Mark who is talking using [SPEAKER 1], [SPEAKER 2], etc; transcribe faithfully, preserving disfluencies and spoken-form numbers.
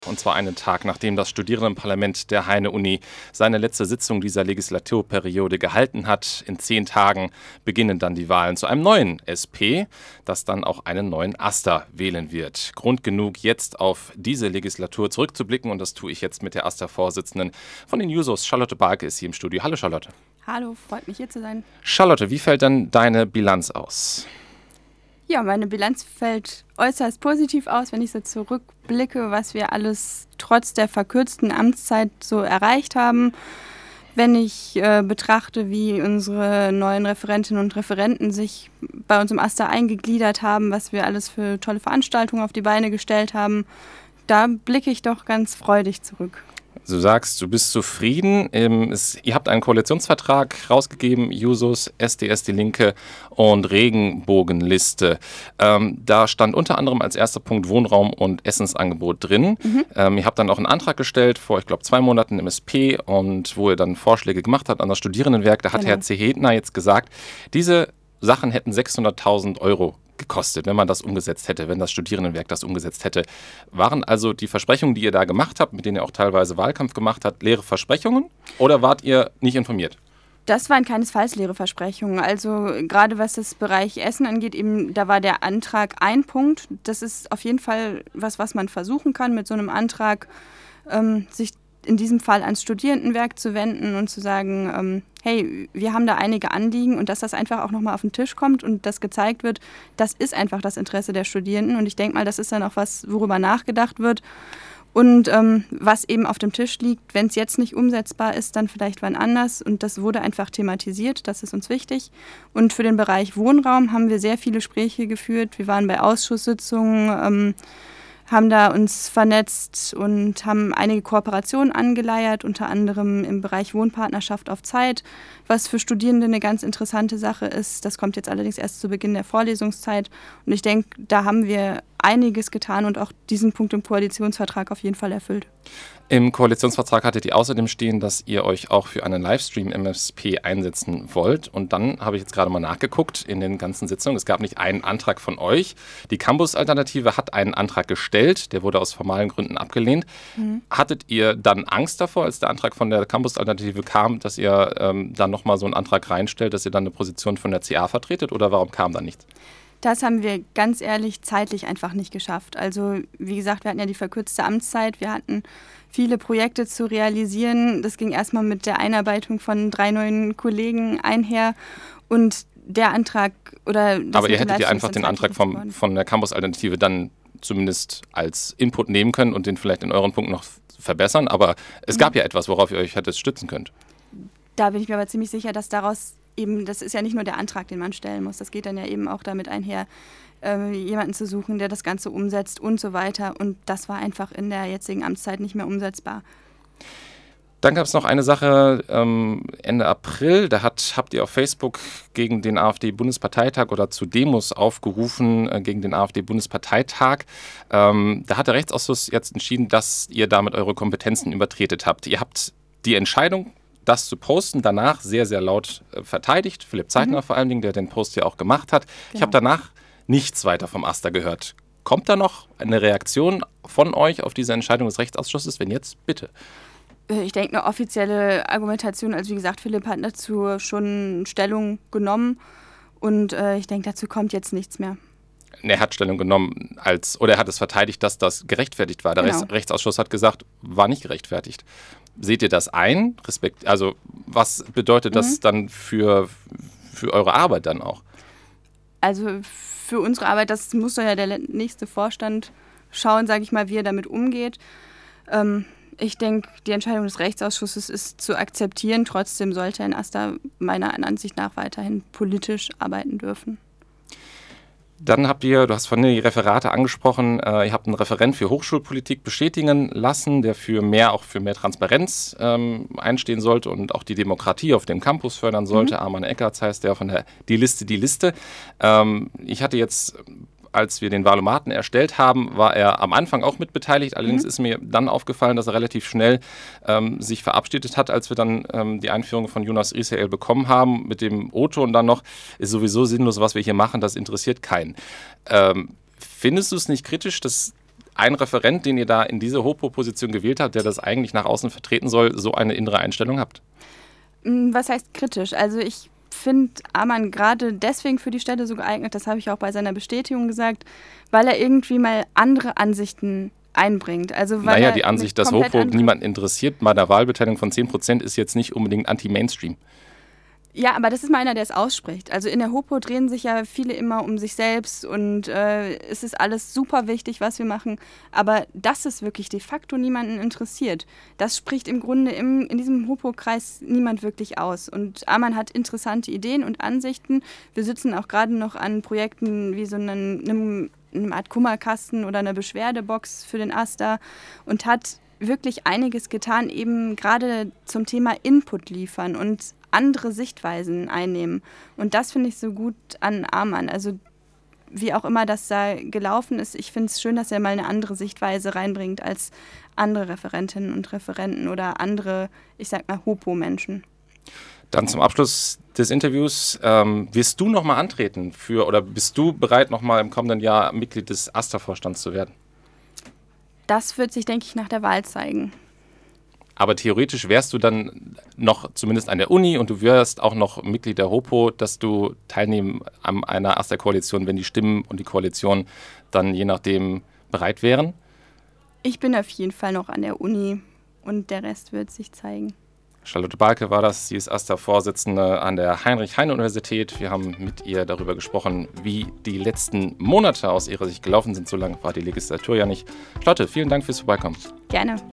[SPEAKER 1] Und zwar einen Tag, nachdem das Studierendenparlament der Heine-Uni seine letzte Sitzung dieser Legislaturperiode gehalten hat. In zehn Tagen beginnen dann die Wahlen zu einem neuen S P, das dann auch einen neuen AStA wählen wird. Grund genug, jetzt auf diese Legislatur zurückzublicken, und das tue ich jetzt mit der AStA-Vorsitzenden von den Jusos. Charlotte Barke ist hier im Studio. Hallo Charlotte.
[SPEAKER 2] Hallo, freut mich hier zu sein.
[SPEAKER 1] Charlotte, wie fällt denn deine Bilanz aus?
[SPEAKER 2] Ja, meine Bilanz fällt äußerst positiv aus, wenn ich so zurückblicke, was wir alles trotz der verkürzten Amtszeit so erreicht haben. Wenn ich äh, betrachte, wie unsere neuen Referentinnen und Referenten sich bei uns im AStA eingegliedert haben, was wir alles für tolle Veranstaltungen auf die Beine gestellt haben, da blicke ich doch ganz freudig zurück.
[SPEAKER 1] Du sagst, du bist zufrieden. Ähm, es, ihr habt einen Koalitionsvertrag rausgegeben, Jusos, S D S, die Linke und Regenbogenliste. Ähm, da stand unter anderem als erster Punkt Wohnraum und Essensangebot drin. Mhm. Ähm, ihr habt dann auch einen Antrag gestellt vor, ich glaube, zwei Monaten im S P, und wo ihr dann Vorschläge gemacht habt an das Studierendenwerk. Da hat genau. Herr Zehedner jetzt gesagt, diese Sachen hätten sechshunderttausend Euro gekostet, wenn man das umgesetzt hätte, wenn das Studierendenwerk das umgesetzt hätte. Waren also die Versprechungen, die ihr da gemacht habt, mit denen ihr auch teilweise Wahlkampf gemacht habt, leere Versprechungen, oder wart ihr nicht informiert?
[SPEAKER 2] Das waren keinesfalls leere Versprechungen. Also gerade was das Bereich Essen angeht, eben, da war der Antrag ein Punkt. Das ist auf jeden Fall was, was man versuchen kann, mit so einem Antrag ähm, sich in diesem Fall ans Studierendenwerk zu wenden und zu sagen, ähm, hey, wir haben da einige Anliegen, und dass das einfach auch nochmal auf den Tisch kommt und das gezeigt wird, das ist einfach das Interesse der Studierenden, und ich denke mal, das ist dann auch was, worüber nachgedacht wird und ähm, was eben auf dem Tisch liegt. Wenn es jetzt nicht umsetzbar ist, dann vielleicht wann anders, und das wurde einfach thematisiert, das ist uns wichtig. Und für den Bereich Wohnraum haben wir sehr viele Gespräche geführt, wir waren bei Ausschusssitzungen, ähm, haben da uns vernetzt und haben einige Kooperationen angeleiert, unter anderem im Bereich Wohnpartnerschaft auf Zeit, was für Studierende eine ganz interessante Sache ist. Das kommt jetzt allerdings erst zu Beginn der Vorlesungszeit, und ich denke, da haben wir einiges getan und auch diesen Punkt im Koalitionsvertrag auf jeden Fall erfüllt.
[SPEAKER 1] Im Koalitionsvertrag hattet ihr außerdem stehen, dass ihr euch auch für einen Livestream im S P einsetzen wollt. Und dann habe ich jetzt gerade mal nachgeguckt in den ganzen Sitzungen. Es gab nicht einen Antrag von euch. Die Campus-Alternative hat einen Antrag gestellt. Der wurde aus formalen Gründen abgelehnt. Mhm. Hattet ihr dann Angst davor, als der Antrag von der Campus-Alternative kam, dass ihr ähm, dann nochmal so einen Antrag reinstellt, dass ihr dann eine Position von der C A vertretet? Oder warum kam da nichts?
[SPEAKER 2] Das haben wir ganz ehrlich zeitlich einfach nicht geschafft. Also wie gesagt, wir hatten ja die verkürzte Amtszeit, wir hatten viele Projekte zu realisieren. Das ging erstmal mit der Einarbeitung von drei neuen Kollegen einher, und der Antrag oder das
[SPEAKER 1] Aber ihr hättet ja einfach den Antrag vom, von der Campus-Alternative dann zumindest als Input nehmen können und den vielleicht in euren Punkten noch verbessern, aber es gab mhm. ja etwas, worauf ihr euch hättet stützen könnt.
[SPEAKER 2] Da bin ich mir aber ziemlich sicher, dass daraus eben, das ist ja nicht nur der Antrag, den man stellen muss, das geht dann ja eben auch damit einher, äh, jemanden zu suchen, der das Ganze umsetzt und so weiter, und das war einfach in der jetzigen Amtszeit nicht mehr umsetzbar.
[SPEAKER 1] Dann gab es noch eine Sache ähm, Ende April, da hat, habt ihr auf Facebook gegen den AfD-Bundesparteitag oder zu Demos aufgerufen äh, gegen den AfD-Bundesparteitag. Ähm, da hat der Rechtsausschuss jetzt entschieden, dass ihr damit eure Kompetenzen übertretet habt. Ihr habt die Entscheidung, das zu posten, danach sehr, sehr laut äh, verteidigt. Philipp Zeitner mhm. vor allen Dingen, der den Post ja auch gemacht hat. Genau. Ich habe danach nichts weiter vom AStA gehört. Kommt da noch eine Reaktion von euch auf diese Entscheidung des Rechtsausschusses? Wenn jetzt, bitte.
[SPEAKER 2] Ich denke, eine offizielle Argumentation, also wie gesagt, Philipp hat dazu schon Stellung genommen, und äh, ich denke, dazu kommt jetzt nichts mehr.
[SPEAKER 1] Er hat Stellung genommen, als, oder er hat es verteidigt, dass das gerechtfertigt war. Der genau. Rechts, Rechtsausschuss hat gesagt, war nicht gerechtfertigt. Seht ihr das ein? Respekt, also was bedeutet das mhm. dann für, für eure Arbeit dann auch?
[SPEAKER 2] Also für unsere Arbeit, das muss dann ja der nächste Vorstand schauen, sage ich mal, wie er damit umgeht. Ähm, ich denke, die Entscheidung des Rechtsausschusses ist zu akzeptieren. Trotzdem sollte ein AStA meiner Ansicht nach weiterhin politisch arbeiten dürfen.
[SPEAKER 1] Dann habt ihr, du hast von den Referate angesprochen, äh, ihr habt einen Referent für Hochschulpolitik bestätigen lassen, der für mehr, auch für mehr Transparenz ähm, einstehen sollte und auch die Demokratie auf dem Campus fördern sollte. Mhm. Arman Eckertz heißt der von der Die Liste, die Liste. Ähm, ich hatte jetzt als wir den Wahlomaten erstellt haben, war er am Anfang auch mit beteiligt. Allerdings mhm. ist mir dann aufgefallen, dass er relativ schnell ähm, sich verabschiedet hat, als wir dann ähm, die Einführung von Jonas Israel bekommen haben. Mit dem O-Ton dann noch, ist sowieso sinnlos, was wir hier machen, das interessiert keinen. Ähm, findest du es nicht kritisch, dass ein Referent, den ihr da in diese Hopo-Position gewählt habt, der das eigentlich nach außen vertreten soll, so eine innere Einstellung habt?
[SPEAKER 2] Was heißt kritisch? Also ich finde Arman gerade deswegen für die Stelle so geeignet, das habe ich auch bei seiner Bestätigung gesagt, weil er irgendwie mal andere Ansichten einbringt. Also weil
[SPEAKER 1] naja, die Ansicht, dass Hopo niemanden interessiert, bei einer Wahlbeteiligung von zehn Prozent ist jetzt nicht unbedingt anti-Mainstream.
[SPEAKER 2] Ja, aber das ist mal einer, der es ausspricht. Also in der Hopo drehen sich ja viele immer um sich selbst und äh, es ist alles super wichtig, was wir machen. Aber dass es wirklich de facto niemanden interessiert, das spricht im Grunde im, in diesem Hopo-Kreis niemand wirklich aus. Und Arman hat interessante Ideen und Ansichten. Wir sitzen auch gerade noch an Projekten wie so einem, einem, einem Art Kummerkasten oder einer Beschwerdebox für den Asta und hat wirklich einiges getan, eben gerade zum Thema Input liefern und andere Sichtweisen einnehmen. Und das finde ich so gut an Arman. Also wie auch immer das da gelaufen ist, ich finde es schön, dass er mal eine andere Sichtweise reinbringt als andere Referentinnen und Referenten oder andere, ich sag mal, Hopo-Menschen.
[SPEAKER 1] Dann zum Abschluss des Interviews, ähm, wirst du nochmal antreten für, oder bist du bereit, nochmal im kommenden Jahr Mitglied des AStA-Vorstands zu werden?
[SPEAKER 2] Das wird sich, denke ich, nach der Wahl zeigen.
[SPEAKER 1] Aber theoretisch wärst du dann noch zumindest an der Uni und du wärst auch noch Mitglied der Hopo, dass du teilnehmen an einer AStA-Koalition, wenn die Stimmen und die Koalition dann je nachdem bereit wären?
[SPEAKER 2] Ich bin auf jeden Fall noch an der Uni und der Rest wird sich zeigen.
[SPEAKER 1] Charlotte Balke war das, sie ist AStA-Vorsitzende an der Heinrich-Heine-Universität. Wir haben mit ihr darüber gesprochen, wie die letzten Monate aus ihrer Sicht gelaufen sind. So lange war die Legislatur ja nicht. Charlotte, vielen Dank fürs Vorbeikommen.
[SPEAKER 2] Gerne.